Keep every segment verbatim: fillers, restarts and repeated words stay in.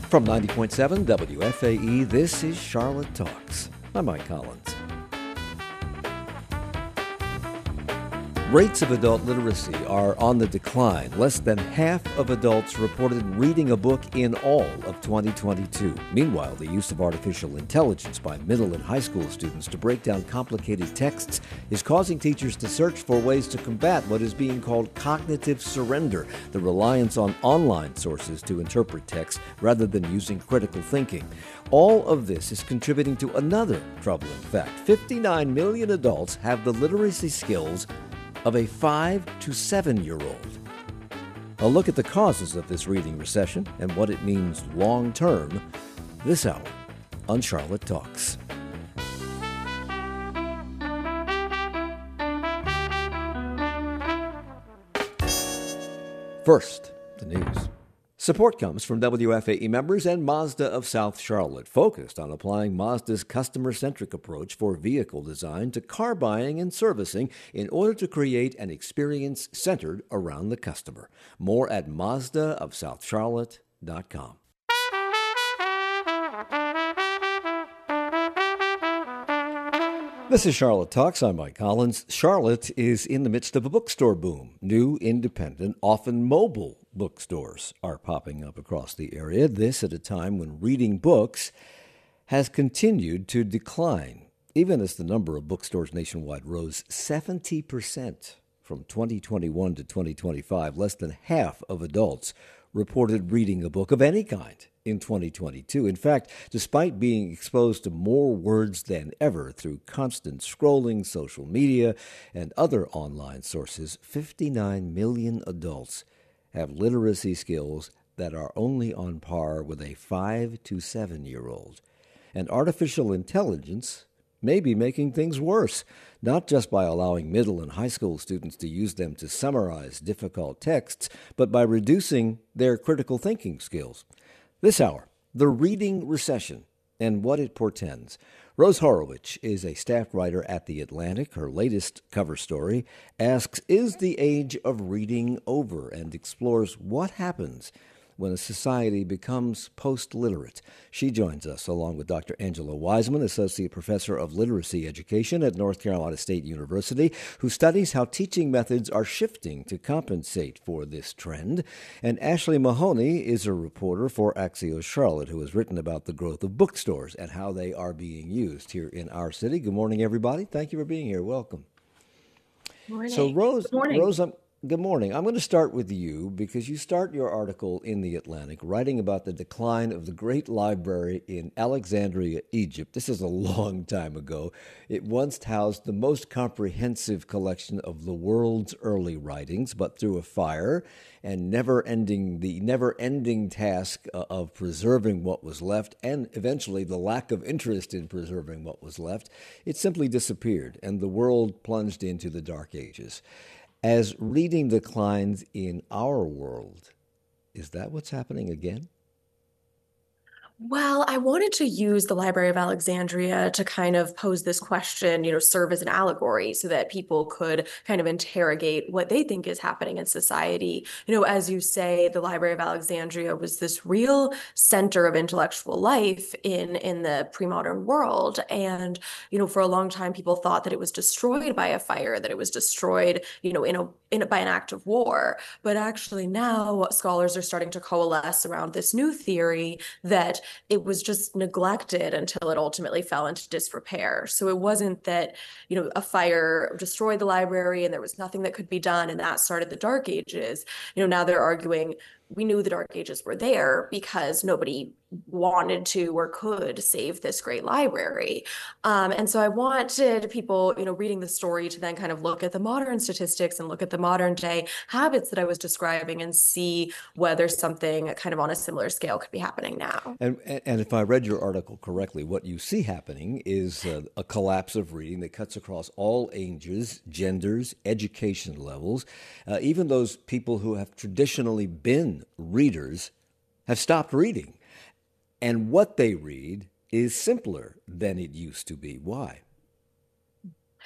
From ninety point seven W F A E, this is Charlotte Talks. I'm Mike Collins. Rates of adult literacy are on the decline. Less than half of adults reported reading a book in all of twenty twenty-two. Meanwhile, the use of artificial intelligence by middle and high school students to break down complicated texts is causing teachers to search for ways to combat what is being called cognitive surrender, the reliance on online sources to interpret text rather than using critical thinking. All of this is contributing to another troubling fact. fifty-nine million adults have the literacy skills of a five to seven year old. A look at the causes of this reading recession and what it means long term this hour on Charlotte Talks. First, the news. Support comes from W F A E members and Mazda of South Charlotte, focused on applying Mazda's customer-centric approach for vehicle design to car buying and servicing in order to create an experience centered around the customer. More at Mazda of South Charlotte dot com. This is Charlotte Talks. I'm Mike Collins. Charlotte is in the midst of a bookstore boom. New, independent, often mobile bookstores are popping up across the area. This at a time when reading books has continued to decline, even as the number of bookstores nationwide rose seventy percent from twenty twenty-one to twenty twenty-five. Less than half of adults reported reading a book of any kind in twenty twenty-two. In fact, despite being exposed to more words than ever through constant scrolling, social media, and other online sources, fifty-nine million adults have literacy skills that are only on par with a five to seven year old. And artificial intelligence may be making things worse, not just by allowing middle and high school students to use them to summarize difficult texts, but by reducing their critical thinking skills. This hour, the reading recession and what it portends. Rose Horowitz is a staff writer at The Atlantic. Her latest cover story asks, is the age of reading over? And explores what happens when a society becomes post-literate. She joins us along with Doctor Angela Wiseman, Associate Professor of Literacy Education at North Carolina State University, who studies how teaching methods are shifting to compensate for this trend. And Ashley Mahoney is a reporter for Axios Charlotte, who has written about the growth of bookstores and how they are being used here in our city. Good morning, everybody. Thank you for being here. Welcome. Good morning. So, Rose, Good morning. Rose, I'm Good morning. I'm going to start with you because you start your article in The Atlantic writing about the decline of the Great Library in Alexandria, Egypt. This is a long time ago. It once housed the most comprehensive collection of the world's early writings, but through a fire and never-ending the never-ending task of preserving what was left, and eventually the lack of interest in preserving what was left, it simply disappeared, and the world plunged into the Dark Ages. As reading declines in our world, is that what's happening again? Well, I wanted to use the Library of Alexandria to kind of pose this question, you know, serve as an allegory so that people could kind of interrogate what they think is happening in society. You know, as you say, the Library of Alexandria was this real center of intellectual life in, in the pre-modern world. And, you know, for a long time, people thought that it was destroyed by a fire, that it was destroyed, you know, in a, in a, by an act of war. But actually now scholars are starting to coalesce around this new theory that it was just neglected until it ultimately fell into disrepair. So it wasn't that, you know, a fire destroyed the library and there was nothing that could be done and that started the Dark Ages. You know, now they're arguing we knew the Dark Ages were there because nobody wanted to or could save this great library. Um, and so I wanted people, you know, reading the story to then kind of look at the modern statistics and look at the modern day habits that I was describing and see whether something kind of on a similar scale could be happening now. And, and if I read your article correctly, what you see happening is uh, a collapse of reading that cuts across all ages, genders, education levels. Uh, even those people who have traditionally been readers have stopped reading. And what they read is simpler than it used to be. Why?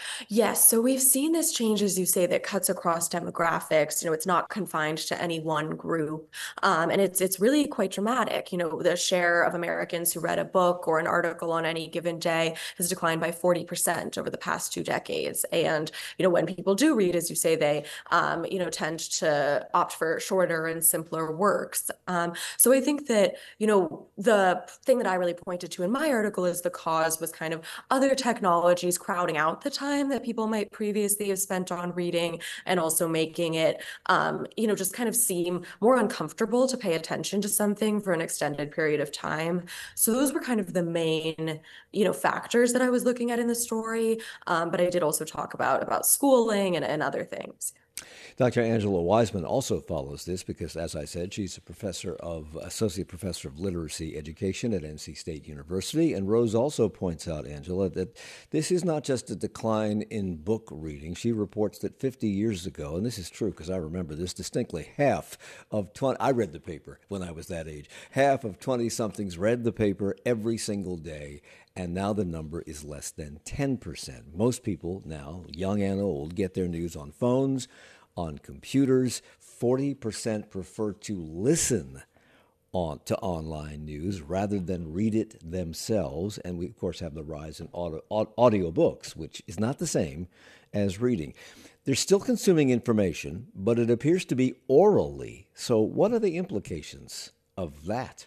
Yes, so we've seen this change, as you say, that cuts across demographics. You know, it's not confined to any one group, um, and it's it's really quite dramatic. You know, the share of Americans who read a book or an article on any given day has declined by forty percent over the past two decades. And you know, when people do read, as you say, they um, you know tend to opt for shorter and simpler works. Um, so I think that you know the thing that I really pointed to in my article is the cause was kind of other technologies crowding out the time that people might previously have spent on reading, and also making it, um, you know, just kind of seem more uncomfortable to pay attention to something for an extended period of time. So those were kind of the main, you know, factors that I was looking at in the story. Um, but I did also talk about about schooling and, and other things. Doctor Angela Wiseman also follows this because, as I said, she's a professor of associate professor of literacy education at N C State University. And Rose also points out, Angela, that this is not just a decline in book reading. She reports that fifty years ago, and this is true because I remember this distinctly, half of twenty, I read the paper when I was that age, half of twenty somethings read the paper every single day. And now the number is less than ten percent. Most people now, young and old, get their news on phones, on computers. forty percent prefer to listen on to online news rather than read it themselves. And we, of course, have the rise in audio, audio books, which is not the same as reading. They're still consuming information, but it appears to be orally. So what are the implications of that?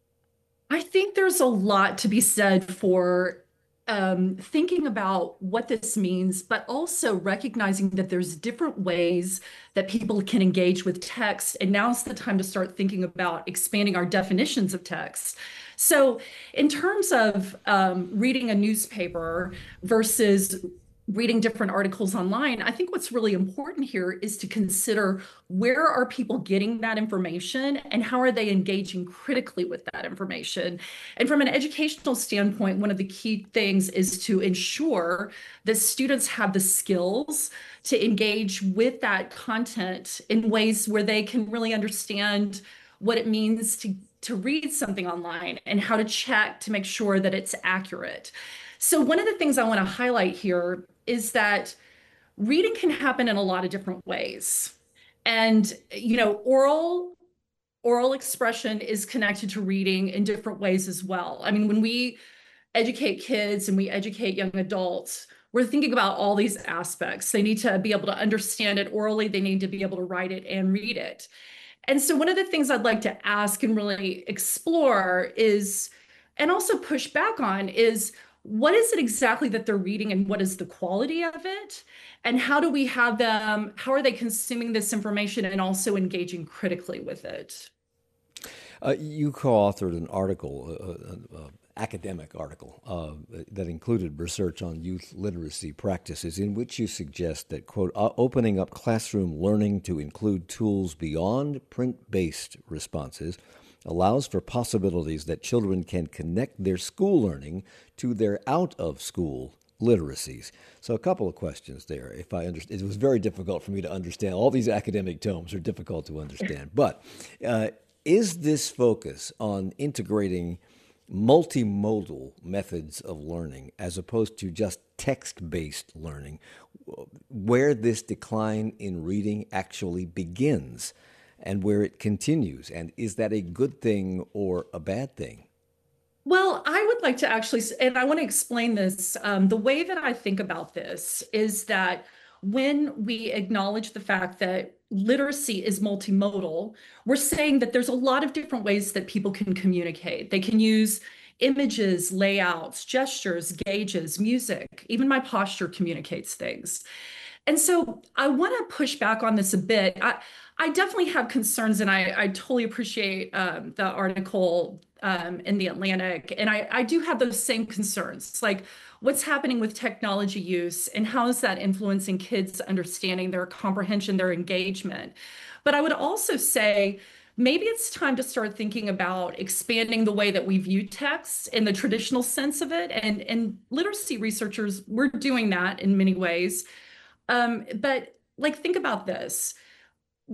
I think there's a lot to be said for um, thinking about what this means, but also recognizing that there's different ways that people can engage with text. And now's the time to start thinking about expanding our definitions of text. So in terms of um, reading a newspaper versus reading different articles online, I think what's really important here is to consider where are people getting that information and how are they engaging critically with that information. And from an educational standpoint, one of the key things is to ensure that students have the skills to engage with that content in ways where they can really understand what it means to, to read something online and how to check to make sure that it's accurate. So one of the things I want to highlight here is that reading can happen in a lot of different ways. And, you know, oral oral expression is connected to reading in different ways as well. I mean, when we educate kids and we educate young adults, we're thinking about all these aspects. They need to be able to understand it orally, they need to be able to write it and read it. And so one of the things I'd like to ask and really explore is, and also push back on, is what is it exactly that they're reading and what is the quality of it? And how do we have them, how are they consuming this information and also engaging critically with it? Uh, you co-authored an article, uh, uh, academic article, uh, that included research on youth literacy practices in which you suggest that, quote, uh, opening up classroom learning to include tools beyond print-based responses allows for possibilities that children can connect their school learning to their out-of-school literacies. So a couple of questions there. If I understand, it was very difficult for me to understand. All these academic tomes are difficult to understand. But uh, is this focus on integrating multimodal methods of learning as opposed to just text-based learning where this decline in reading actually begins and where it continues? And is that a good thing or a bad thing? Well, I would like to actually, and I want to explain this. Um, the way that I think about this is that when we acknowledge the fact that literacy is multimodal, we're saying that there's a lot of different ways that people can communicate. They can use images, layouts, gestures, gauges, music. Even my posture communicates things. And so I want to push back on this a bit. I, I definitely have concerns, and I, I totally appreciate um, the article um, in The Atlantic. And I, I do have those same concerns. It's like, what's happening with technology use and how is that influencing kids' understanding, their comprehension, their engagement? But I would also say, maybe it's time to start thinking about expanding the way that we view text in the traditional sense of it. And, and literacy researchers, we're doing that in many ways. Um, but like, think about this.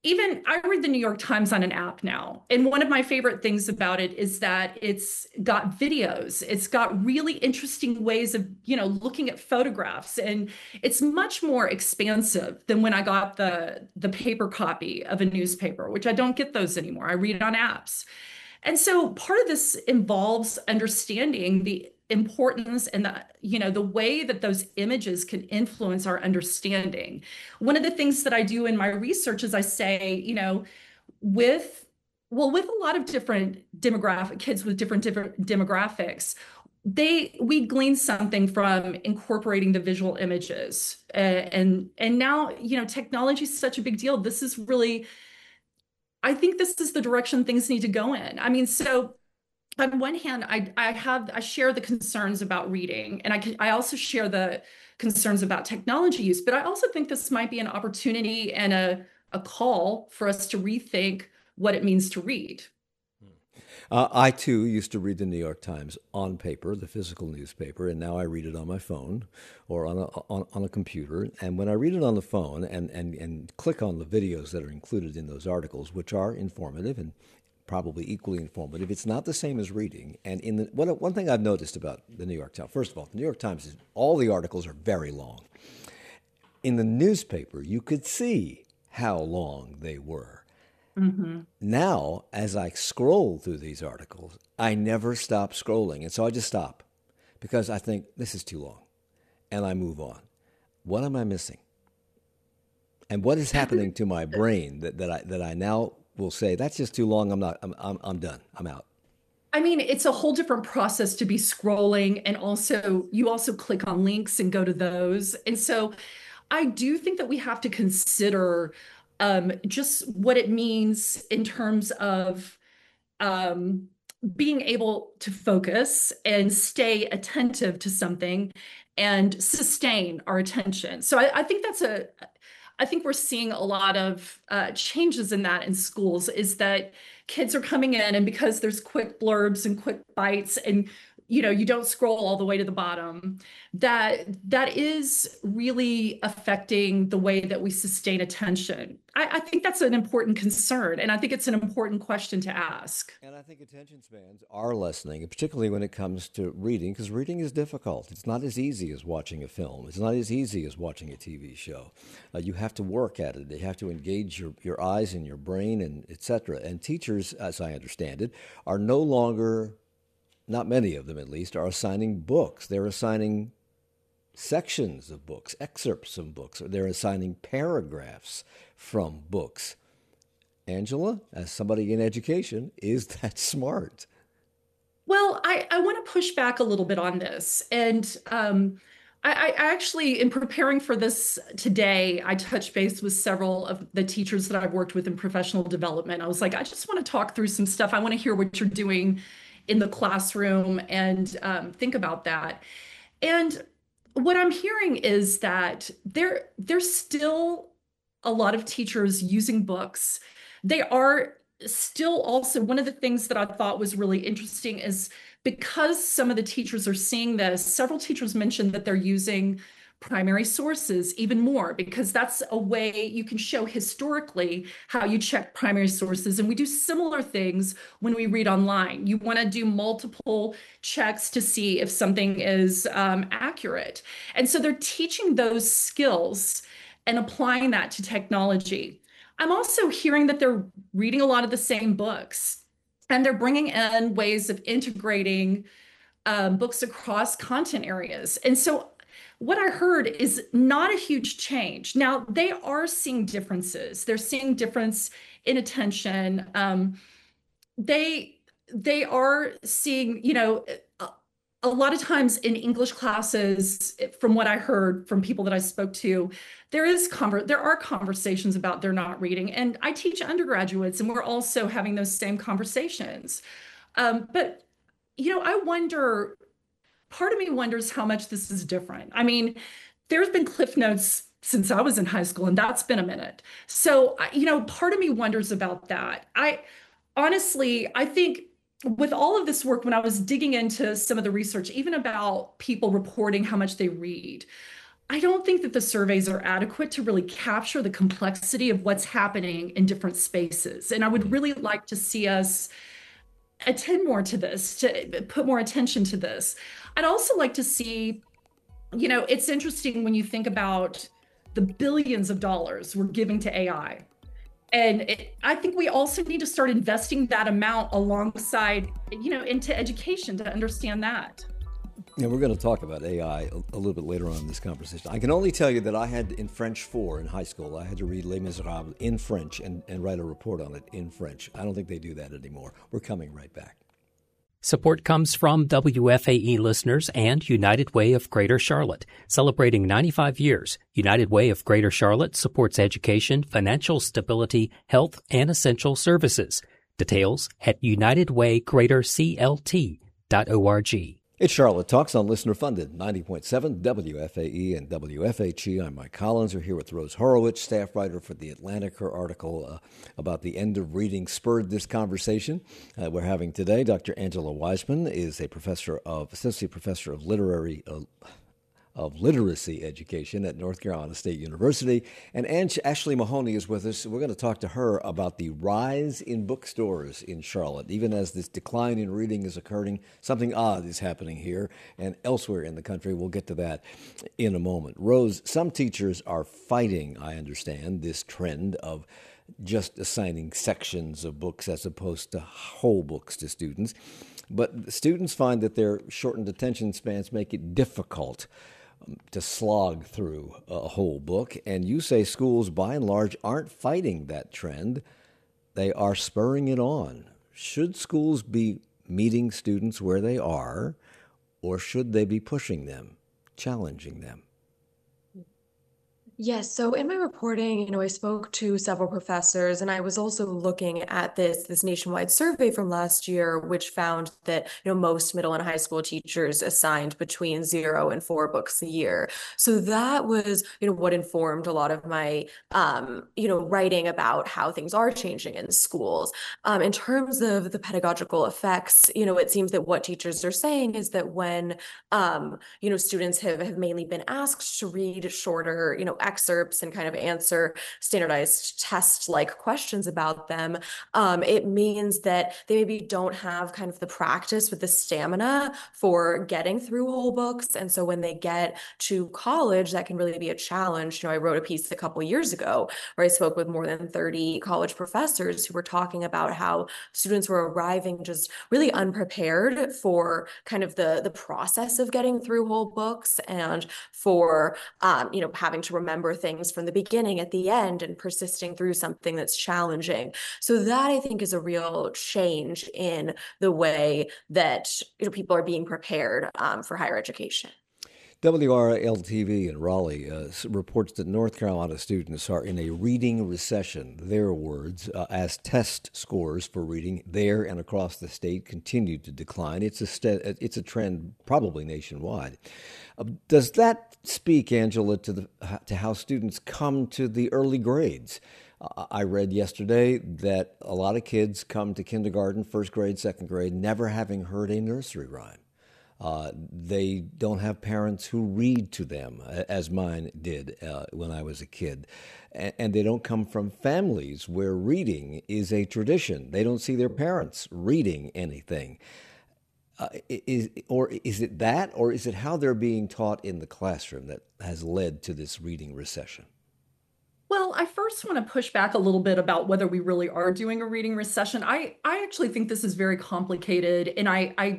even I read the New York Times on an app now. And one of my favorite things about it is that it's got videos. It's got really interesting ways of, you know, looking at photographs. And it's much more expansive than when I got the, the paper copy of a newspaper, which I don't get those anymore. I read it on apps. And so part of this involves understanding the importance and the, you know, the way that those images can influence our understanding. One of the things that I do in my research is I say, you know, with, well, with a lot of different demographic kids with different different demographics, they we glean something from incorporating the visual images. Uh, and and now, you know, technology is such a big deal. This is really, I think this is the direction things need to go in. I mean, so on one hand, I, I have I share the concerns about reading, and I can, I also share the concerns about technology use, but I also think this might be an opportunity and a, a call for us to rethink what it means to read. Uh, I too used to read the New York Times on paper, the physical newspaper, and now I read it on my phone or on a on, on a computer. And when I read it on the phone and, and, and click on the videos that are included in those articles, which are informative and probably equally informative, it's not the same as reading. And in the one one thing I've noticed about the New York Times, first of all, the New York Times is all the articles are very long. In the newspaper, you could see how long they were. Mm-hmm. Now, as I scroll through these articles, I never stop scrolling. And so I just stop because I think this is too long and I move on. What am I missing? And what is happening to my brain that, that I that I now will say, that's just too long. I'm not, I'm, I'm, I'm done. I'm out. I mean, it's a whole different process to be scrolling. And also, you also click on links and go to those. And so I do think that we have to consider um, just what it means in terms of um, being able to focus and stay attentive to something and sustain our attention. So I, I think that's a, I think we're seeing a lot of uh, changes in that in schools, is that kids are coming in, and because there's quick blurbs and quick bites, and you know, you don't scroll all the way to the bottom, that that is really affecting the way that we sustain attention. I, I think that's an important concern, and I think it's an important question to ask. And I think attention spans are lessening, particularly when it comes to reading, because reading is difficult. It's not as easy as watching a film. It's not as easy as watching a T V show. Uh, you have to work at it. You have to engage your, your eyes and your brain, and et cetera. And teachers, as I understand it, are no longer, not many of them at least, are assigning books. They're assigning sections of books, excerpts from books, or they're assigning paragraphs from books. Angela, as somebody in education, is that smart? Well, I, I want to push back a little bit on this. And um, I, I actually, in preparing for this today, I touched base with several of the teachers that I've worked with in professional development. I was like, I just want to talk through some stuff. I want to hear what you're doing in the classroom and um, think about that. And what I'm hearing is that there, there's still a lot of teachers using books. They are still also, one of the things that I thought was really interesting is because some of the teachers are seeing this, several teachers mentioned that they're using primary sources even more, because that's a way you can show historically how you check primary sources. And we do similar things when we read online. You want to do multiple checks to see if something is um, accurate. And so they're teaching those skills and applying that to technology. I'm also hearing that they're reading a lot of the same books, and they're bringing in ways of integrating um, books across content areas. And so what I heard is not a huge change. Now, they are seeing differences. They're seeing difference in attention. Um, they they are seeing, you know, a, a lot of times in English classes, from what I heard from people that I spoke to, there is conver- there are conversations about they're not reading. And I teach undergraduates, and we're also having those same conversations. Um, but, you know, I wonder, part of me wonders how much this is different. I mean, there's been Cliff Notes since I was in high school, and that's been a minute. So, you know, part of me wonders about that. I honestly, I think with all of this work, when I was digging into some of the research, even about people reporting how much they read, I don't think that the surveys are adequate to really capture the complexity of what's happening in different spaces. And I would really like to see us attend more to this, to put more attention to this. I'd also like to see, you know, it's interesting when you think about the billions of dollars we're giving to A I. And it, I think we also need to start investing that amount alongside, you know, into education to understand that. Yeah, we're going to talk about A I a, a little bit later on in this conversation. I can only tell you that I had in French four in high school, I had to read Les Miserables in French and, and write a report on it in French. I don't think they do that anymore. We're coming right back. Support comes from W F A E listeners and United Way of Greater Charlotte. Celebrating ninety-five years, United Way of Greater Charlotte supports education, financial stability, health, and essential services. Details at united way greater c l t dot org. It's Charlotte Talks on listener-funded ninety point seven W F A E and W F H E. I'm Mike Collins. We're here with Rose Horowitz, staff writer for The Atlantic. Her article uh, about the end of reading spurred this conversation uh, we're having today. Doctor Angela Wiseman is a professor of, associate professor of literary uh, of literacy education at North Carolina State University. And Ange, Ashley Mahoney is with us. We're going to talk to her about the rise in bookstores in Charlotte. Even as this decline in reading is occurring, something odd is happening here and elsewhere in the country. We'll get to that in a moment. Rose, some teachers are fighting, I understand, this trend of just assigning sections of books as opposed to whole books to students. But students find that their shortened attention spans make it difficult to slog through a whole book. And you say schools, by and large, aren't fighting that trend. They are spurring it on. Should schools be meeting students where they are, or should they be pushing them, challenging them? Yes. So in my reporting, you know, I spoke to several professors, and I was also looking at this this nationwide survey from last year, which found that, you know, most middle and high school teachers assigned between zero and four books a year. So that was, you know, what informed a lot of my, um, you know, writing about how things are changing in schools. Um, in terms of the pedagogical effects, you know, it seems that what teachers are saying is that when, um, you know, students have, have mainly been asked to read shorter, you know, excerpts and kind of answer standardized test-like questions about them, um, it means that they maybe don't have kind of the practice with the stamina for getting through whole books. And so when they get to college, that can really be a challenge. You know, I wrote a piece a couple years ago where I spoke with more than thirty college professors who were talking about how students were arriving just really unprepared for kind of the, the process of getting through whole books, and for, um, you know, having to remember remember things from the beginning at the end and persisting through something that's challenging. So that, I think, is a real change in the way that, you know, people are being prepared um, for higher education. W R L T V in Raleigh uh, reports that North Carolina students are in a reading recession, their words, uh, as test scores for reading there and across the state continue to decline. It's a st- it's a trend probably nationwide. Uh, does that speak, Angela, to the to how students come to the early grades? Uh, I read yesterday that a lot of kids come to kindergarten, first grade, second grade, never having heard a nursery rhyme. Uh, they don't have parents who read to them, as mine did uh, when I was a kid. And, and they don't come from families where reading is a tradition. They don't see their parents reading anything. Uh, is, or is it that, or is it how they're being taught in the classroom that has led to this reading recession? Well, I first want to push back a little bit about whether we really are doing a reading recession. I, I actually think this is very complicated, and I, I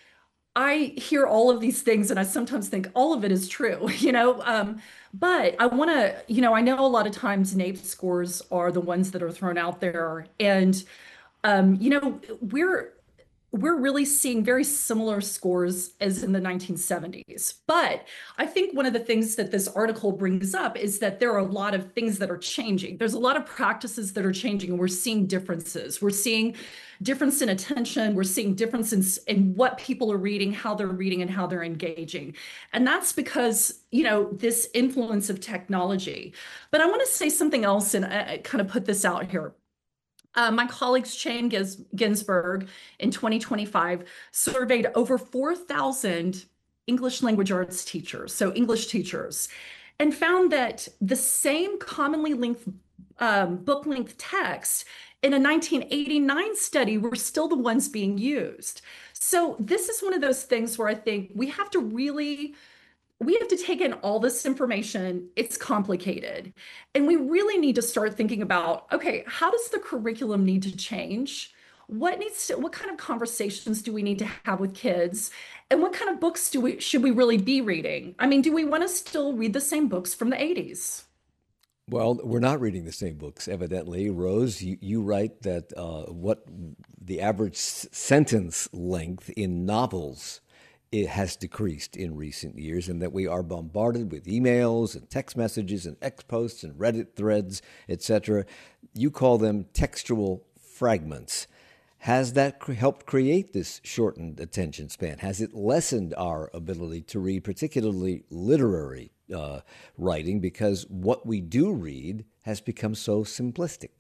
I hear all of these things, and I sometimes think all of it is true, you know, um, but I want to, you know, I know a lot of times NAEP scores are the ones that are thrown out there. And, um, you know, we're, we're really seeing very similar scores as in the nineteen seventies. But I think one of the things that this article brings up is that there are a lot of things that are changing. There's a lot of practices that are changing, and we're seeing differences. We're seeing difference in attention. We're seeing difference in, in what people are reading, how they're reading, and how they're engaging. And that's because, you know, this influence of technology. But I want to say something else and uh, kind of put this out here. Uh, my colleagues, Shane Ginsberg, in twenty twenty-five, surveyed over four thousand English language arts teachers, so English teachers, and found that the same commonly linked um, book length text in a nineteen eighty-nine study were still the ones being used. So this is one of those things where I think we have to really we have to take in all this information. It's complicated. And we really need to start thinking about, okay, how does the curriculum need to change? What needs to, what kind of conversations do we need to have with kids? And what kind of books do we, should we really be reading? I mean, do we want to still read the same books from the eighties? Well, we're not reading the same books, evidently. Rose, you, you write that uh, what the average s- sentence length in novels it has decreased in recent years, and that we are bombarded with emails and text messages and X posts and Reddit threads, et cetera. You call them textual fragments. Has that cr- helped create this shortened attention span? Has it lessened our ability to read, particularly literary uh, writing, because what we do read has become so simplistic?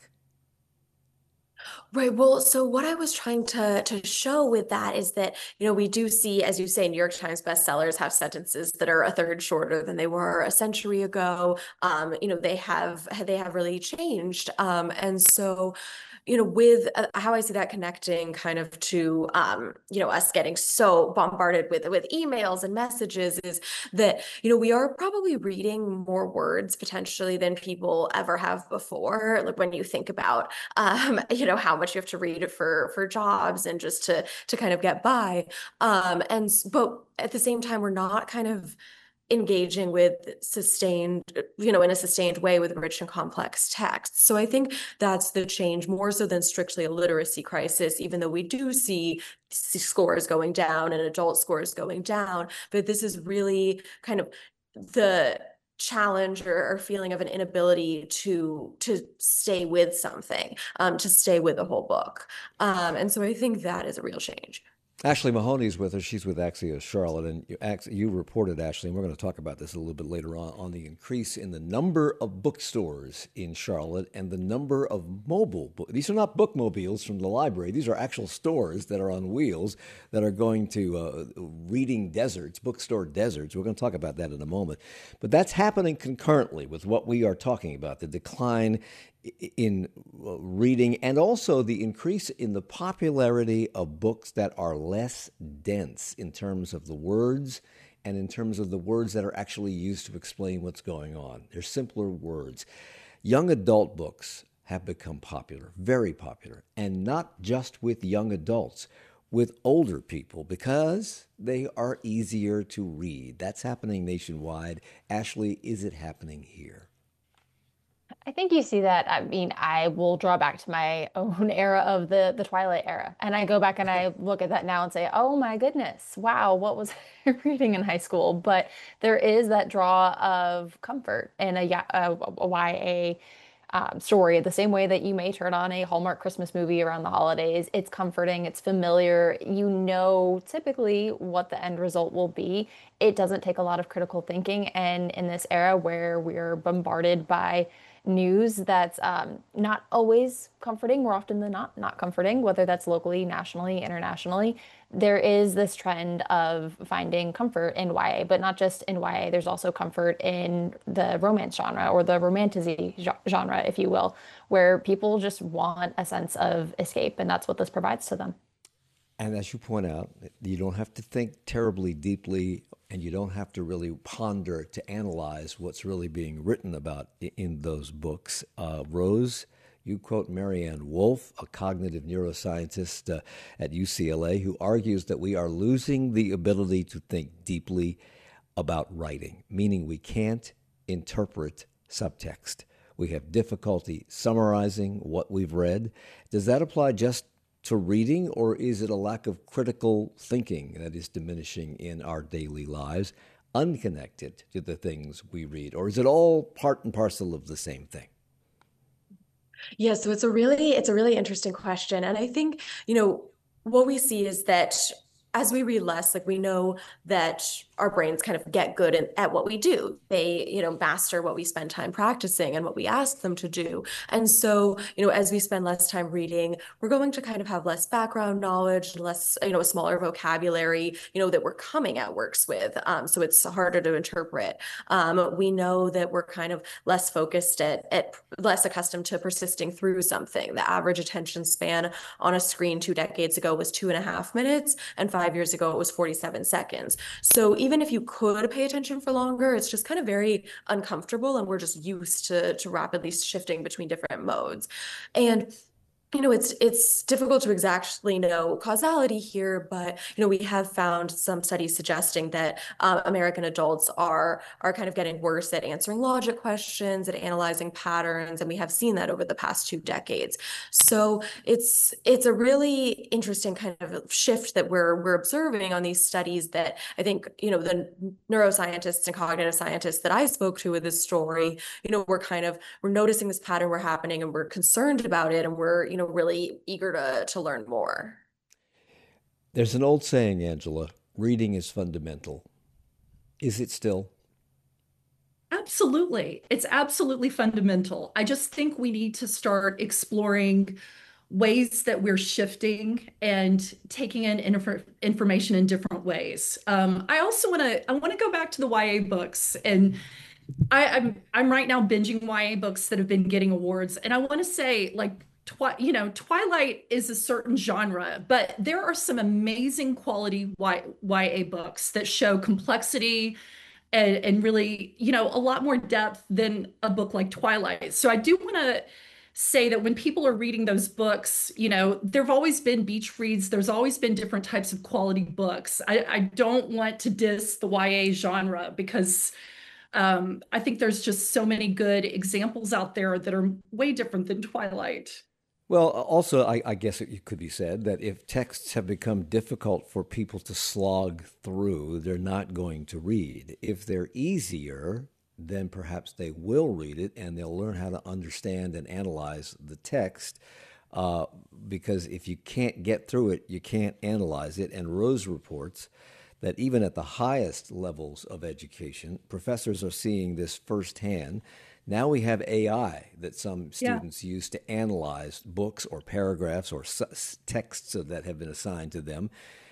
Right. Well, so what I was trying to to show with that is that, you know, we do see, as you say, New York Times bestsellers have sentences that are a third shorter than they were a century ago. Um, you know, they have they have really changed. Um, and so you know, with uh, how I see that connecting kind of to, um, you know, us getting so bombarded with with emails and messages is that, you know, we are probably reading more words potentially than people ever have before. Like when you think about, um, you know, how much you have to read for for jobs and just to to kind of get by. Um, and s- but at the same time, we're not kind of engaging with sustained, you know, in a sustained way with rich and complex texts. So I think that's the change more so than strictly a literacy crisis, even though we do see scores going down and adult scores going down. But this is really kind of the challenge or, or feeling of an inability to to stay with something, um, to stay with the whole book. Um, and so I think that is a real change. Ashley Mahoney's with us. She's with Axios Charlotte, and you, you reported, Ashley, and we're going to talk about this a little bit later on, on the increase in the number of bookstores in Charlotte and the number of mobile books. These are not bookmobiles from the library. These are actual stores that are on wheels that are going to uh, reading deserts, bookstore deserts. We're going to talk about that in a moment. But that's happening concurrently with what we are talking about, the decline in reading, and also the increase in the popularity of books that are less dense in terms of the words and in terms of the words that are actually used to explain what's going on. They're simpler words. Young adult books have become popular, very popular, and not just with young adults, with older people, because they are easier to read. That's happening nationwide. Ashley, is it happening here? I think you see that. I mean, I will draw back to my own era of the the Twilight era, and I go back and I look at that now and say, "Oh my goodness, wow, what was I reading in high school?" But there is that draw of comfort in a, ya- a, a Y A um, story, the same way that you may turn on a Hallmark Christmas movie around the holidays. It's comforting, it's familiar. You know typically what the end result will be. It doesn't take a lot of critical thinking, and in this era where we're bombarded by news that's um, not always comforting, more often than not, not comforting, whether that's locally, nationally, internationally. There is this trend of finding comfort in Y A, but not just in Y A. There's also comfort in the romance genre or the romantasy genre, if you will, where people just want a sense of escape, and that's what this provides to them. And as you point out, you don't have to think terribly deeply, and you don't have to really ponder to analyze what's really being written about in those books. Uh, Rose, you quote Marianne Wolf, a cognitive neuroscientist uh, at U C L A, who argues that we are losing the ability to think deeply about writing, meaning we can't interpret subtext. We have difficulty summarizing what we've read. Does that apply just to reading, or is it a lack of critical thinking that is diminishing in our daily lives, unconnected to the things we read? Or is it all part and parcel of the same thing? Yeah, so it's a really it's a really interesting question. And I think, you know, what we see is that as we read less, like we know that our brains kind of get good in, at what we do. They, you know, master what we spend time practicing and what we ask them to do. And so, you know, as we spend less time reading, we're going to kind of have less background knowledge, less, you know, a smaller vocabulary, you know, that we're coming at works with. Um, so it's harder to interpret. Um, we know that we're kind of less focused at, at less accustomed to persisting through something. The average attention span on a screen two decades ago was two and a half minutes, and five years ago it was forty-seven seconds. So even if you could pay attention for longer, it's just kind of very uncomfortable, and we're just used to, to rapidly shifting between different modes. And you know, it's it's difficult to exactly know causality here, but you know, we have found some studies suggesting that uh, American adults are are kind of getting worse at answering logic questions, at analyzing patterns, and we have seen that over the past two decades. So it's it's a really interesting kind of shift that we're we're observing on these studies that I think, you know, the neuroscientists and cognitive scientists that I spoke to with this story, you know, we're kind of we're noticing this pattern we're happening, and we're concerned about it, and we're, you know, really eager to to learn more. There's an old saying, Angela, reading is fundamental. Is it still? Absolutely. It's absolutely fundamental. I just think we need to start exploring ways that we're shifting and taking in inf- information in different ways. Um, I also want to I want to go back to the Y A books, and I, I'm I'm right now binging Y A books that have been getting awards, and I want to say, like, Twi- you know, Twilight is a certain genre, but there are some amazing quality y- YA books that show complexity and, and really, you know, a lot more depth than a book like Twilight. So I do want to say that when people are reading those books, you know, there've always been beach reads. There's always been different types of quality books. I, I don't want to diss the Y A genre, because um, I think there's just so many good examples out there that are way different than Twilight. Well, also, I, I guess it could be said that if texts have become difficult for people to slog through, they're not going to read. If they're easier, then perhaps they will read it, and they'll learn how to understand and analyze the text. Uh, because if you can't get through it, you can't analyze it. And Rose reports that even at the highest levels of education, professors are seeing this firsthand. Now we have A I that some students yeah. use to analyze books or paragraphs or texts that have been assigned to them.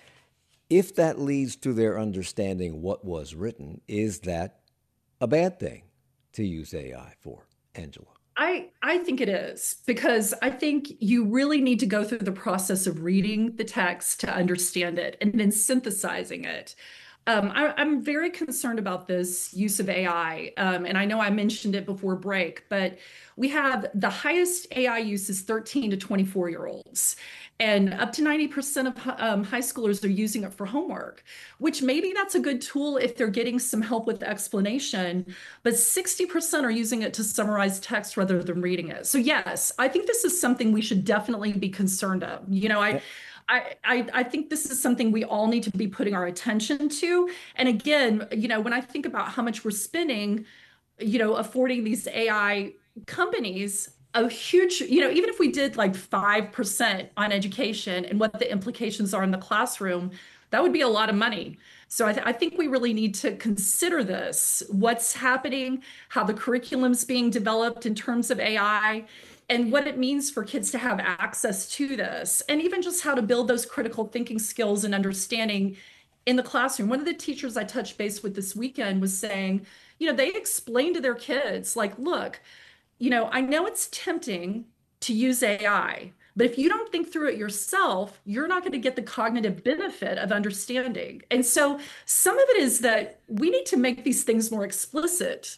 If that leads to their understanding what was written, is that a bad thing to use A I for, Angela? I, I think it is, because I think you really need to go through the process of reading the text to understand it and then synthesizing it. Um, I, I'm very concerned about this use of A I. Um, and I know I mentioned it before break, but we have the highest A I use is thirteen to twenty-four year olds. And up to ninety percent of um, high schoolers are using it for homework, which maybe that's a good tool if they're getting some help with the explanation, but sixty percent are using it to summarize text rather than reading it. So yes, I think this is something we should definitely be concerned of. You know, I, yeah. I, I, I think this is something we all need to be putting our attention to. And again, you know, when I think about how much we're spending, you know, affording these A I companies a huge, you know, even if we did like five percent on education and what the implications are in the classroom, that would be a lot of money. So I, th- I think we really need to consider this, what's happening, how the curriculum's being developed in terms of A I, and what it means for kids to have access to this, and even just how to build those critical thinking skills and understanding in the classroom. One of the teachers I touched base with this weekend was saying, you know, they explained to their kids, like, look, you know, I know it's tempting to use A I, but if you don't think through it yourself, you're not going to get the cognitive benefit of understanding. And so some of it is that we need to make these things more explicit.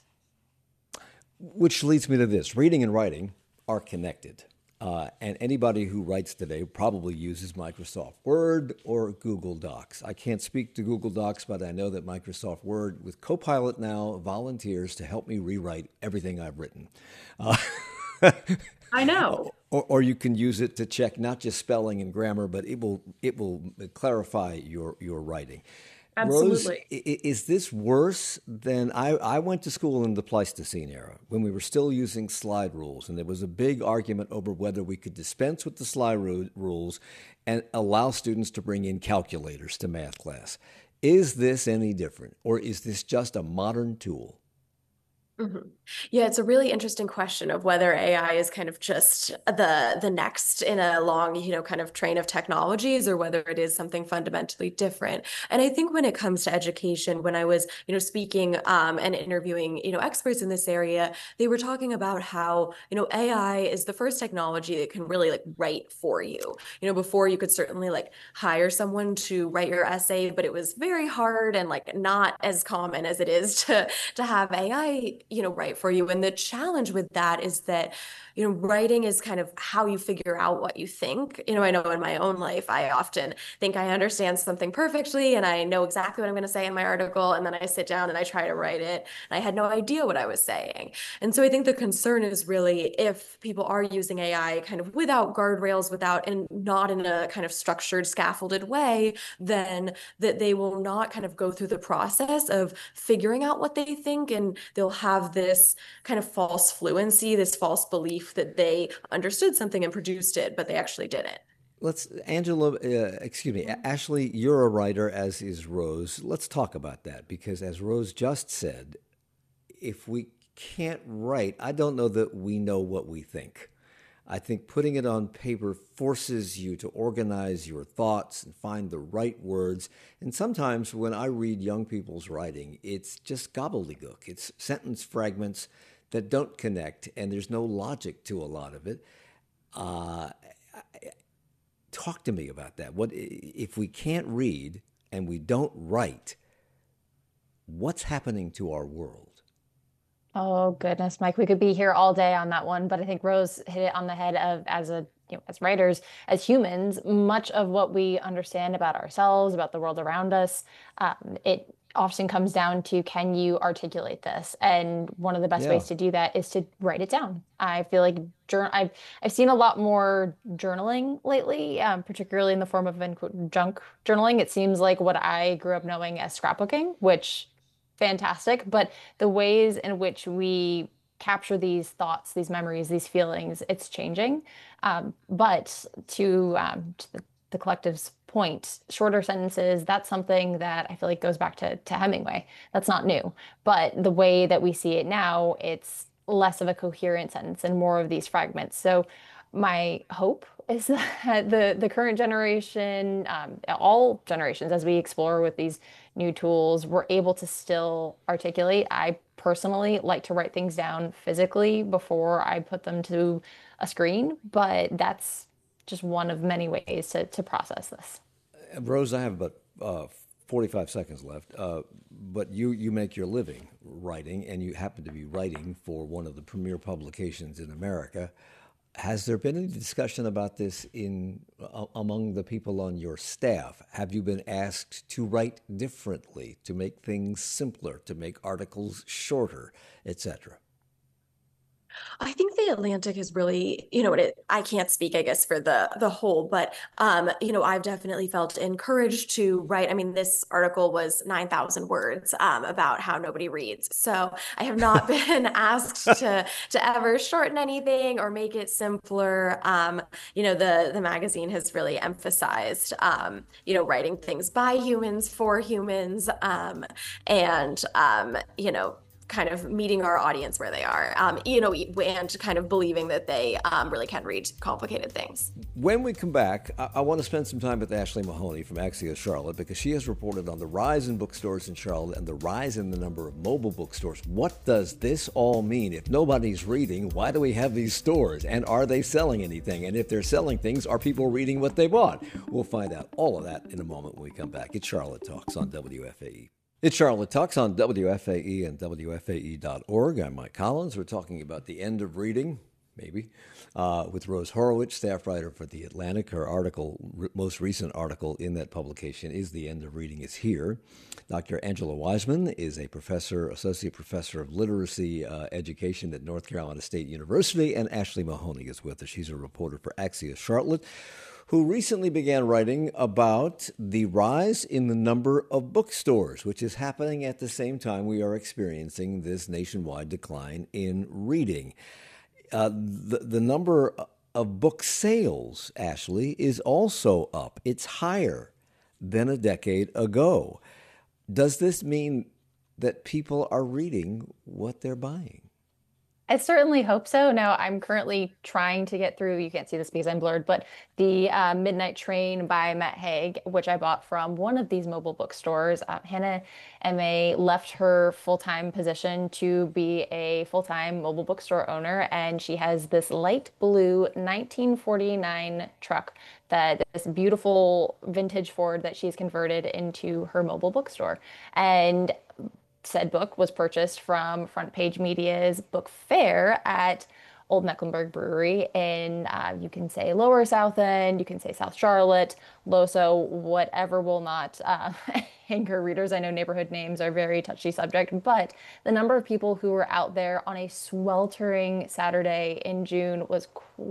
Which leads me to this. Reading and writing are connected. Uh, and anybody who writes today probably uses Microsoft Word or Google Docs. I can't speak to Google Docs, but I know that Microsoft Word with Copilot now volunteers to help me rewrite everything I've written. Uh, I know. Or, or you can use it to check not just spelling and grammar, but it will it will clarify your, your writing. Absolutely. Rose, is this worse than I, I went to school in the Pleistocene era when we were still using slide rules, and there was a big argument over whether we could dispense with the slide rules and allow students to bring in calculators to math class. Is this any different, or is this just a modern tool? Mhm. Yeah, it's a really interesting question of whether A I is kind of just the the next in a long, you know, kind of train of technologies, or whether it is something fundamentally different. And I think when it comes to education, when I was, you know, speaking um, and interviewing, you know, experts in this area, they were talking about how, you know, A I is the first technology that can really like write for you. You know, before you could certainly like hire someone to write your essay, but it was very hard and like not as common as it is to to have A I, you know, write for you. And the challenge with that is that, you know, writing is kind of how you figure out what you think. You know, I know in my own life, I often think I understand something perfectly and I know exactly what I'm going to say in my article. And then I sit down and I try to write it and I had no idea what I was saying. And so I think the concern is really if people are using A I kind of without guardrails, without and not in a kind of structured, scaffolded way, then that they will not kind of go through the process of figuring out what they think, and they'll have this kind of false fluency, this false belief that they understood something and produced it, but they actually didn't. Let's, Angela, uh, excuse me, Ashley, you're a writer, as is Rose. Let's talk about that, because as Rose just said, if we can't write, I don't know that we know what we think. I think putting it on paper forces you to organize your thoughts and find the right words. And sometimes when I read young people's writing, it's just gobbledygook. It's sentence fragments that don't connect, and there's no logic to a lot of it. Uh, talk to me about that. What if we can't read and we don't write? What's happening to our world? Oh goodness, Mike, we could be here all day on that one, but I think Rose hit it on the head of as a you know, as writers, as humans, much of what we understand about ourselves, about the world around us, um, it often comes down to, can you articulate this? And one of the best Yeah. ways to do that is to write it down. I feel like jour- I've I've seen a lot more journaling lately, um, particularly in the form of unquote, junk journaling. It seems like what I grew up knowing as scrapbooking, which fantastic, but the ways in which we capture these thoughts, these memories, these feelings, it's changing. Um, but to, um, to the, the collective's point, shorter sentences, that's something that I feel like goes back to, to Hemingway. That's not new. But the way that we see it now, it's less of a coherent sentence and more of these fragments. So my hope is that the, the current generation, um, all generations, as we explore with these new tools, we're able to still articulate. I personally like to write things down physically before I put them to a screen, but that's just one of many ways to, to process this. Rose, I have about uh, forty-five seconds left, uh, but you, you make your living writing, and you happen to be writing for one of the premier publications in America. Has there been any discussion about this in uh, among the people on your staff? Have you been asked to write differently, to make things simpler, to make articles shorter, et cetera? I think the Atlantic is really, you know, it, I can't speak, I guess, for the the whole, but um, you know, I've definitely felt encouraged to write. I mean, this article was nine thousand words um, about how nobody reads. So I have not been asked to to ever shorten anything or make it simpler. Um, you know, the the magazine has really emphasized, um, you know, writing things by humans for humans, um, and um, you know. kind of meeting our audience where they are, um, you know, and kind of believing that they um, really can read complicated things. When we come back, I, I want to spend some time with Ashley Mahoney from Axios Charlotte, because she has reported on the rise in bookstores in Charlotte and the rise in the number of mobile bookstores. What does this all mean? If nobody's reading, why do we have these stores? And are they selling anything? And if they're selling things, are people reading what they bought? We'll find out all of that in a moment when we come back. It's Charlotte Talks on W F A E. It's Charlotte Talks on W F A E and W F A E dot org. I'm Mike Collins. We're talking about the end of reading, maybe, uh, with Rose Horowitz, staff writer for The Atlantic. Her article, r- most recent article in that publication is The End of Reading is Here. Doctor Angela Wiseman is a professor, associate professor of literacy uh, education at North Carolina State University, and Ashley Mahoney is with us. She's a reporter for Axios Charlotte, who recently began writing about the rise in the number of bookstores, which is happening at the same time we are experiencing this nationwide decline in reading. Uh, the, the number of book sales, Ashley, is also up. It's higher than a decade ago. Does this mean that people are reading what they're buying? I certainly hope so. Now, I'm currently trying to get through, you can't see this because I'm blurred, but the uh, Midnight Train by Matt Haig, which I bought from one of these mobile bookstores. Uh, Hannah M A left her full-time position to be a full-time mobile bookstore owner, and she has this light blue nineteen forty-nine truck, that this beautiful vintage Ford that she's converted into her mobile bookstore. And said book was purchased from Front Page Media's book fair at Old Mecklenburg Brewery in, uh, you can say Lower South End, you can say South Charlotte, Loso, whatever will not uh, anger readers. I know neighborhood names are a very touchy subject, but the number of people who were out there on a sweltering Saturday in June was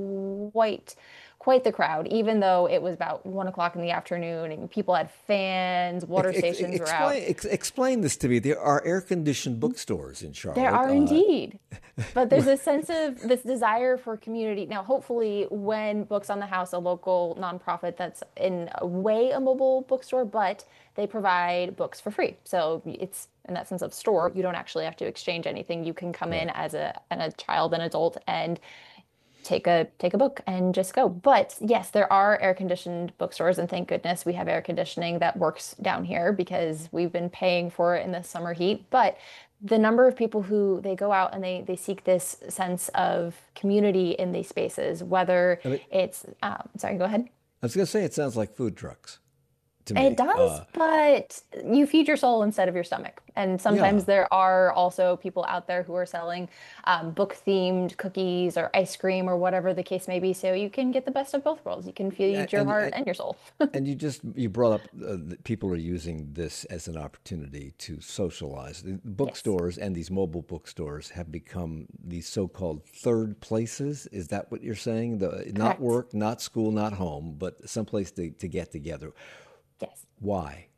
quite quite the crowd, even though it was about one o'clock in the afternoon and people had fans, water Ex- stations ex- were out. Explain, ex- explain this to me. There are air-conditioned bookstores in Charlotte. There are Uh, indeed. But there's a sense of this desire for community. Now, hopefully, when Books on the House, a local nonprofit that's in a way a mobile bookstore, but they provide books for free. So it's in that sense of store. You don't actually have to exchange anything. You can come in as a, and a child, an adult, and take a take a book and just go. But yes, there are air-conditioned bookstores, and thank goodness we have air conditioning that works down here because we've been paying for it in the summer heat. But the number of people who they go out and they they seek this sense of community in these spaces, whether I mean- it's um, sorry, go ahead. I was going to say, it sounds like food trucks to me. It does, Uh, but you feed your soul instead of your stomach. And sometimes Yeah. there are also people out there who are selling um, book-themed cookies or ice cream or whatever the case may be. So you can get the best of both worlds. You can feed And- your and- heart and- and your soul. And you just you brought up uh, that people are using this as an opportunity to socialize. The bookstores and these mobile bookstores have become these so-called third places. Is that what you're saying? The not Correct. work, not school, not home, but someplace to, to get together. Yes. Why?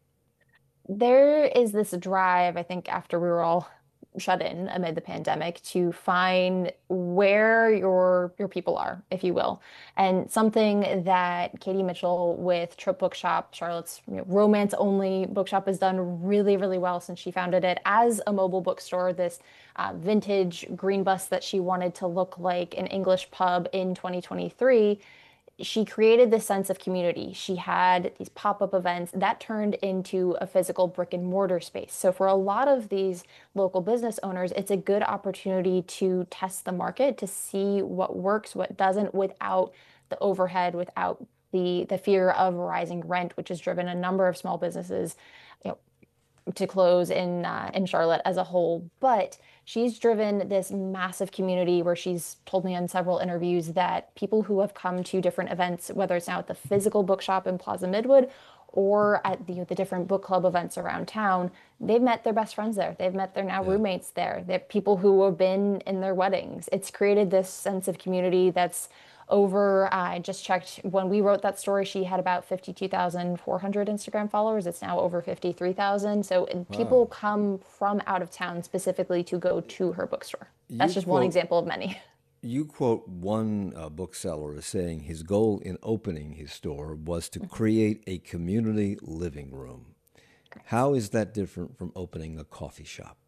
There is this drive, I think, after we were all shut in amid the pandemic, to find where your your people are, if you will. And something that Katie Mitchell with Trip Bookshop, Charlotte's you know, romance-only bookshop, has done really, really well since she founded it as a mobile bookstore. This uh, vintage green bus that she wanted to look like an English pub in twenty twenty-three. She created this sense of community. She had these pop-up events that turned into a physical brick and mortar space. So for a lot of these local business owners, it's a good opportunity to test the market, to see what works, what doesn't, without the overhead, without the the fear of rising rent, which has driven a number of small businesses, you know, to close in uh, in Charlotte as a whole. But she's driven this massive community where she's told me in several interviews that people who have come to different events, whether it's now at the physical bookshop in Plaza Midwood or at the, the different book club events around town, they've met their best friends there. They've met their now Yeah. roommates there. They're people who have been in their weddings. It's created this sense of community that's over, I just checked, when we wrote that story, she had about fifty-two thousand four hundred Instagram followers. It's now over fifty-three thousand. So people come from out of town specifically to go to her bookstore. That's You just one quote- example of many. You quote one uh, bookseller as saying his goal in opening his store was to create a community living room. How is that different from opening a coffee shop?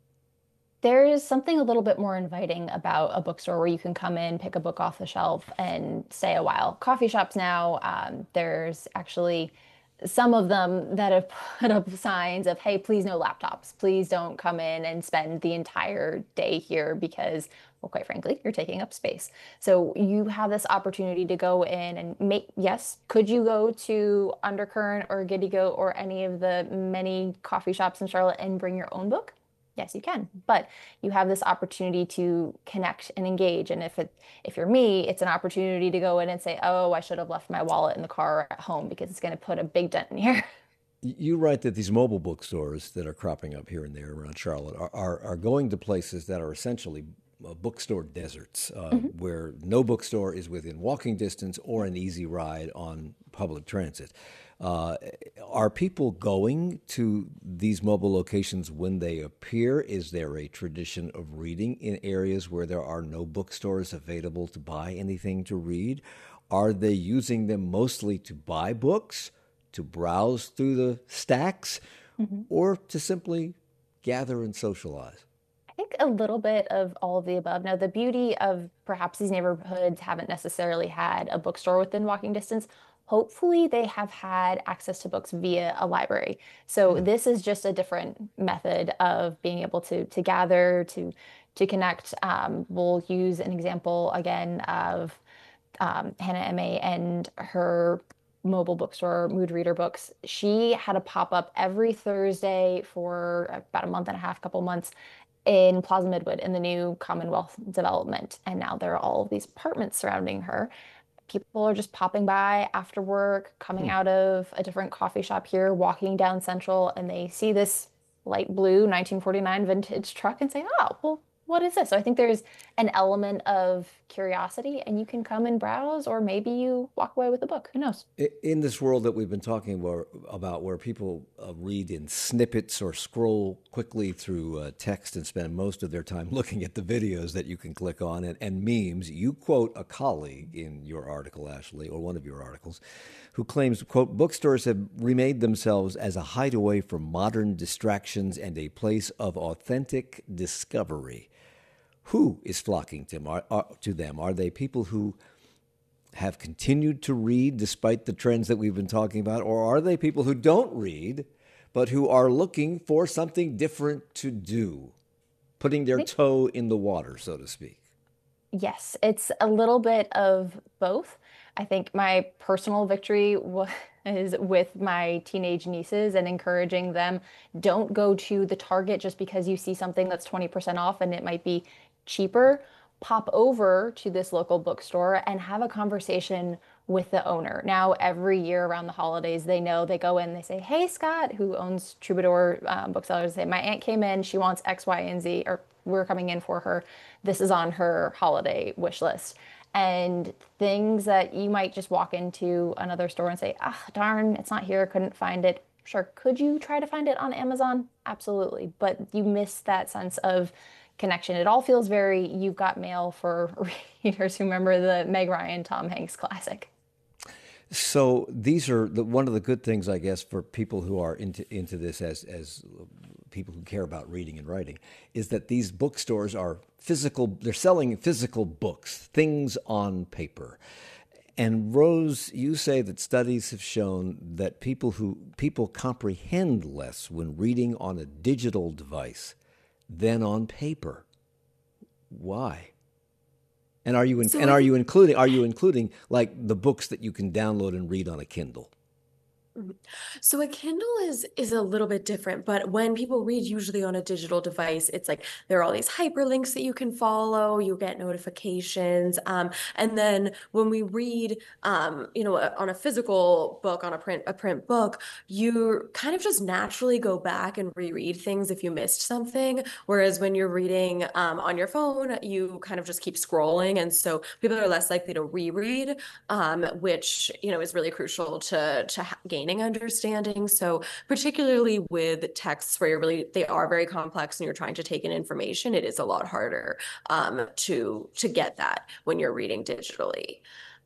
There is something a little bit more inviting about a bookstore where you can come in, pick a book off the shelf, and stay a while. Coffee shops now, um, there's actually some of them that have put up signs of, hey, please no laptops. Please don't come in and spend the entire day here because, well, quite frankly, you're taking up space. So you have this opportunity to go in and make, yes, could you go to Undercurrent or Giddy Goat or any of the many coffee shops in Charlotte and bring your own book? Yes, you can, but you have this opportunity to connect and engage. And if it, if you're me, it's an opportunity to go in and say, oh, I should have left my wallet in the car at home because it's going to put a big dent in here. You write that these mobile bookstores that are cropping up here and there around Charlotte are, are, are going to places that are essentially uh, bookstore deserts, uh, mm-hmm. where no bookstore is within walking distance or an easy ride on public transit. Uh, are people going to these mobile locations when they appear? Is there a tradition of reading in areas where there are no bookstores available to buy anything to read? Are they using them mostly to buy books, to browse through the stacks, Mm-hmm. or to simply gather and socialize? I think a little bit of all of the above. Now, the beauty of perhaps these neighborhoods haven't necessarily had a bookstore within walking distance. Hopefully, they have had access to books via a library. So Hmm. this is just a different method of being able to to gather, to to connect. Um, we'll use an example again of um, Hannah M A and her mobile bookstore, Mood Reader Books. She had a pop up every Thursday for about a month and a half, couple months in Plaza Midwood in the new Commonwealth development. And now there are all of these apartments surrounding her. People are just popping by after work, coming Hmm. out of a different coffee shop here, walking down Central, and they see this light blue nineteen forty-nine vintage truck and say, oh, well, what is this? So I think there's an element of curiosity, and you can come and browse, or maybe you walk away with a book. Who knows? I- In this world that we've been talking about, about where people uh, read in snippets or scroll quickly through uh, text and spend most of their time looking at the videos that you can click on and, and memes, you quote a colleague in your article, Ashley, or one of your articles, who claims, quote, bookstores have remade themselves as a hideaway for modern distractions and a place of authentic discovery. Who is flocking to them? Are, are, to them? Are they people who have continued to read despite the trends that we've been talking about? Or are they people who don't read, but who are looking for something different to do, putting their toe in the water, so to speak? Yes, it's a little bit of both. I think my personal victory was with my teenage nieces and encouraging them, don't go to the Target just because you see something that's twenty percent off and it might be cheaper. Pop over to this local bookstore and have a conversation with the owner. Now, every year around the holidays, they know they go in, they say, hey, Scott, who owns Troubadour um, Booksellers, say, my aunt came in, she wants X, Y, and Z, or we're coming in for her. This is on her holiday wish list. And things that you might just walk into another store and say, ah, darn, it's not here, couldn't find it. Sure, could you try to find it on Amazon? Absolutely. But you miss that sense of connection. It all feels very You've Got Mail for readers who remember the Meg Ryan, Tom Hanks classic. So these are the, one of the good things, I guess, for people who are into into this as as people who care about reading and writing, is that these bookstores are physical. They're selling physical books, things on paper. And Rose, you say that studies have shown that people who people comprehend less when reading on a digital device than on paper. Why? And are you in, So and I are think you including are you including like the books that you can download and read on a Kindle? Mhm. So a Kindle is is a little bit different, but when people read usually on a digital device, it's like there are all these hyperlinks that you can follow, you get notifications. Um, and then when we read, um, you know, a- on a physical book, on a print a print book, you kind of just naturally go back and reread things if you missed something. Whereas when you're reading um, on your phone, you kind of just keep scrolling, and so people are less likely to reread, um, which you know is really crucial to to ha- gaining understanding. So particularly with texts where you're really they are very complex and you're trying to take in information, it is a lot harder um, to to get that when you're reading digitally.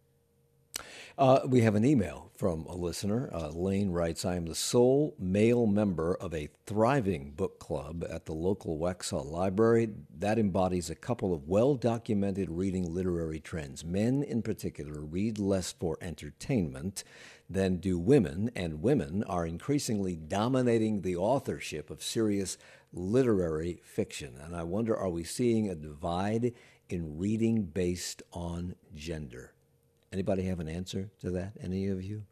Uh, we have an email from a listener. Uh, Lane writes, I am the sole male member of a thriving book club at the local Waxhaw Library that embodies a couple of well-documented reading literary trends. Men, in particular, read less for entertainment than do women, and women are increasingly dominating the authorship of serious literary fiction. And I wonder, are we seeing a divide in reading based on gender? Anybody have an answer to that? Any of you?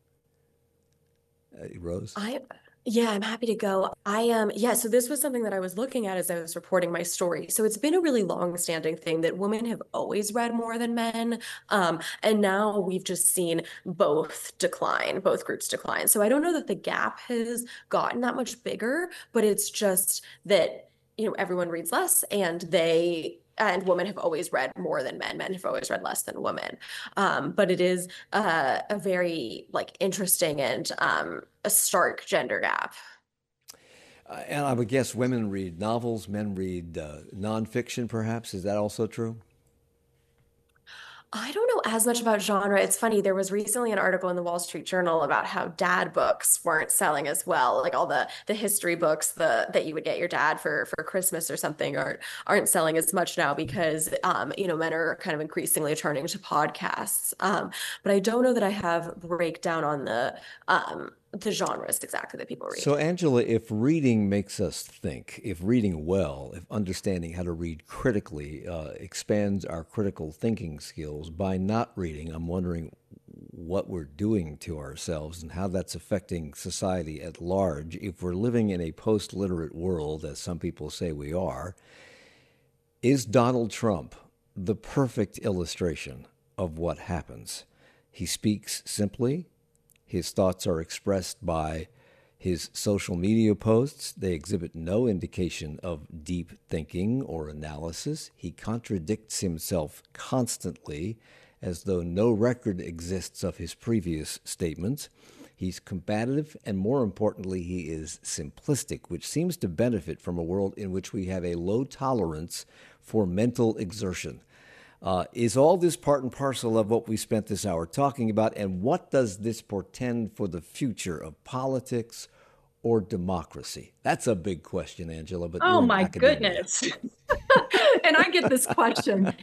Uh, Rose? I yeah, I'm happy to go. I um yeah, so this was something that I was looking at as I was reporting my story. So it's been a really long-standing thing that women have always read more than men. Um, and now we've just seen both decline, both groups decline. So I don't know that the gap has gotten that much bigger, but it's just that, you know, everyone reads less and they and women have always read more than men. Men have always read less than women. Um, but it is uh, a very like interesting and um, a stark gender gap. Uh, and I would guess women read novels, men read uh, nonfiction, perhaps. Is that also true? I don't know as much about genre. It's funny, there was recently an article in the Wall Street Journal about how dad books weren't selling as well. Like all the the history books the that you would get your dad for for Christmas or something aren't aren't selling as much now because um, you know, men are kind of increasingly turning to podcasts. Um, but I don't know that I have breakdown on the um the genres exactly that people read. So, Angela, if reading makes us think, if reading well, if understanding how to read critically uh, expands our critical thinking skills, by not reading, I'm wondering what we're doing to ourselves and how that's affecting society at large. If we're living in a post-literate world, as some people say we are, is Donald Trump the perfect illustration of what happens? He speaks simply. His thoughts are expressed by his social media posts. They exhibit no indication of deep thinking or analysis. He contradicts himself constantly, as though no record exists of his previous statements. He's combative, and more importantly, he is simplistic, which seems to benefit from a world in which we have a low tolerance for mental exertion. Uh, is all this part and parcel of what we spent this hour talking about, and what does this portend for the future of politics or democracy? That's a big question, Angela. But oh you're in my academia. goodness. And I get this question.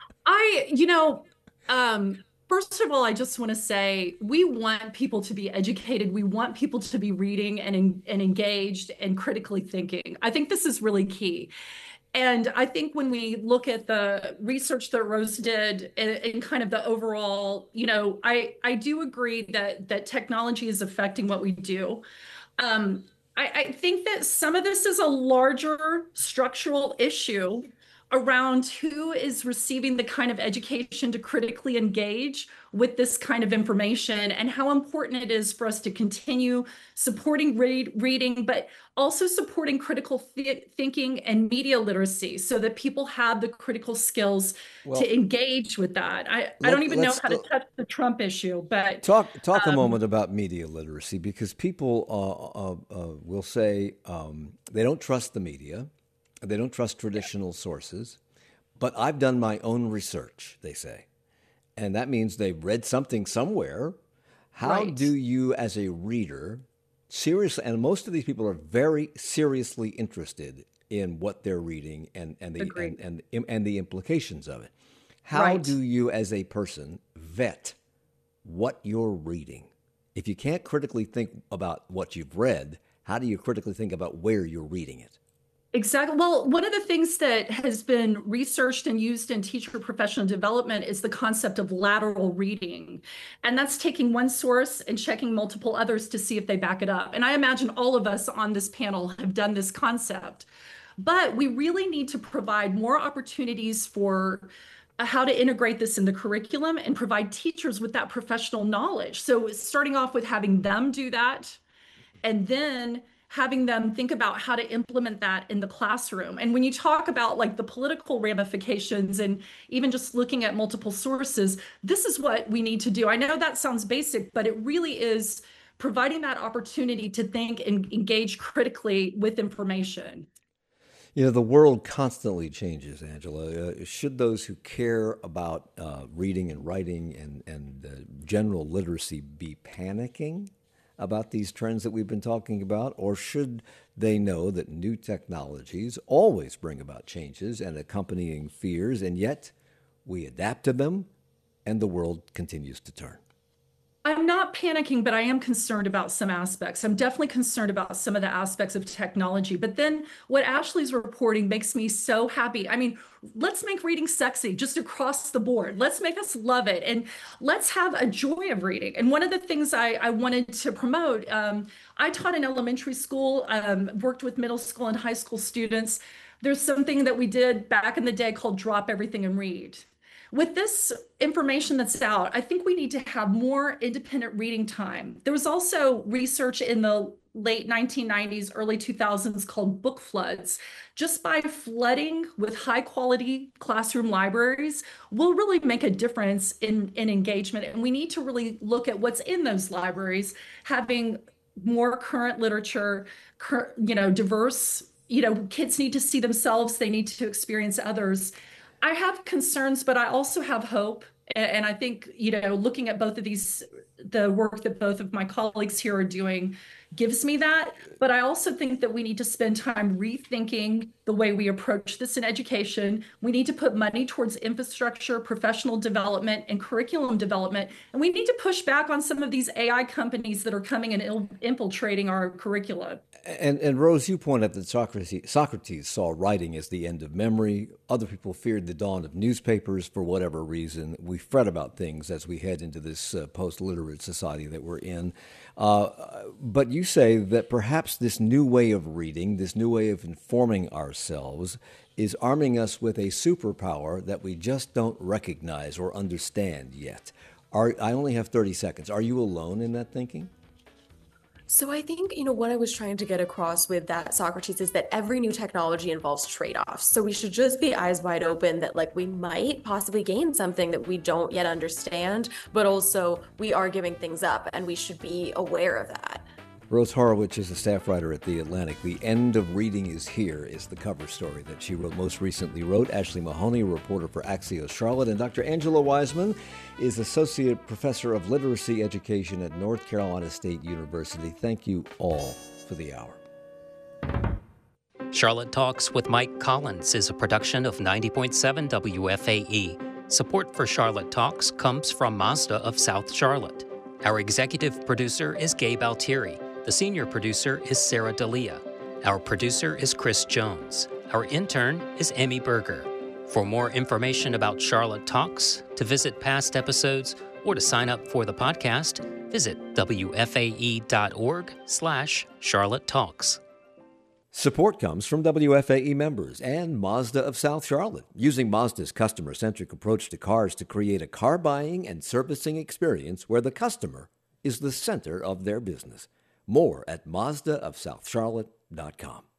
I, you know, um, first of all, I just want to say we want people to be educated. We want people to be reading and, and engaged and critically thinking. I think this is really key. And I think when we look at the research that Rose did and, and kind of the overall, you know, I, I do agree that that technology is affecting what we do. Um, I, I think that some of this is a larger structural issue around who is receiving the kind of education to critically engage with this kind of information, and how important it is for us to continue supporting read, reading, but also supporting critical th- thinking and media literacy so that people have the critical skills Well, to engage with that. I, I let- don't even know let's how to go- touch the Trump issue, but Talk talk a Um, moment about media literacy, because people uh, uh, uh, will say um, they don't trust the media, they don't trust traditional sources, but I've done my own research, they say. And that means they've read something somewhere. How Right. do you, as a reader, seriously, and most of these people are very seriously interested in what they're reading and, and, the, and, Agreed. and, and the implications of it. How Right. do you, as a person, vet what you're reading? If you can't critically think about what you've read, how do you critically think about where you're reading it? Exactly. Well, one of the things that has been researched and used in teacher professional development is the concept of lateral reading. And that's taking one source and checking multiple others to see if they back it up. And I imagine all of us on this panel have done this concept. But we really need to provide more opportunities for uh, how to integrate this in the curriculum and provide teachers with that professional knowledge. So starting off with having them do that, and then having them think about how to implement that in the classroom. And when you talk about like the political ramifications and even just looking at multiple sources, this is what we need to do. I know that sounds basic, but it really is providing that opportunity to think and engage critically with information. You know, the world constantly changes, Angela. Uh, should those who care about uh, reading and writing and, and uh, general literacy be panicking about these trends that we've been talking about? Or should they know that new technologies always bring about changes and accompanying fears, and yet we adapt to them and the world continues to turn? I'm not panicking, but I am concerned about some aspects. I'm definitely concerned about some of the aspects of technology. But then what Ashley's reporting makes me so happy. I mean, let's make reading sexy just across the board. Let's make us love it. And let's have a joy of reading. And one of the things I, I wanted to promote, um, I taught in elementary school, um, worked with middle school and high school students. There's something that we did back in the day called Drop Everything and Read. With this information that's out, I think we need to have more independent reading time. There was also research in the late nineteen nineties, early two thousands called book floods. Just by flooding with high quality classroom libraries will really make a difference in, in engagement. And we need to really look at what's in those libraries, having more current literature, cur- you know, diverse, you know, kids need to see themselves, they need to experience others. I have concerns, but I also have hope. And, and I think, you know, looking at both of these, the work that both of my colleagues here are doing gives me that. But I also think that we need to spend time rethinking the way we approach this in education. We need to put money towards infrastructure, professional development, and curriculum development. And we need to push back on some of these A I companies that are coming and il- infiltrating our curricula. And, and Rose, you point out that Socrates, Socrates saw writing as the end of memory. Other people feared the dawn of newspapers for whatever reason. We fret about things as we head into this uh, post-literate society that we're in. Uh, but you say that perhaps this new way of reading, this new way of informing ourselves, is arming us with a superpower that we just don't recognize or understand yet. Are, I only have thirty seconds. Are you alone in that thinking? So I think, you know, what I was trying to get across with that, Socrates, is that every new technology involves trade-offs. So we should just be eyes wide open that like we might possibly gain something that we don't yet understand, but also we are giving things up and we should be aware of that. Rose Horowitz is a staff writer at The Atlantic. The End of Reading is Here is the cover story that she wrote most recently wrote. Ashley Mahoney, a reporter for Axios Charlotte, and Doctor Angela Wiseman is Associate Professor of Literacy Education at North Carolina State University. Thank you all for the hour. Charlotte Talks with Mike Collins is a production of ninety point seven W F A E. Support for Charlotte Talks comes from Mazda of South Charlotte. Our executive producer is Gabe Altieri. The senior producer is Sarah D'Elia. Our producer is Chris Jones. Our intern is Emmy Berger. For more information about Charlotte Talks, to visit past episodes, or to sign up for the podcast, visit W F A E dot org slash Charlotte Talks. Support comes from W F A E members and Mazda of South Charlotte, using Mazda's customer-centric approach to cars to create a car buying and servicing experience where the customer is the center of their business. More at Mazda of South Charlotte dot com.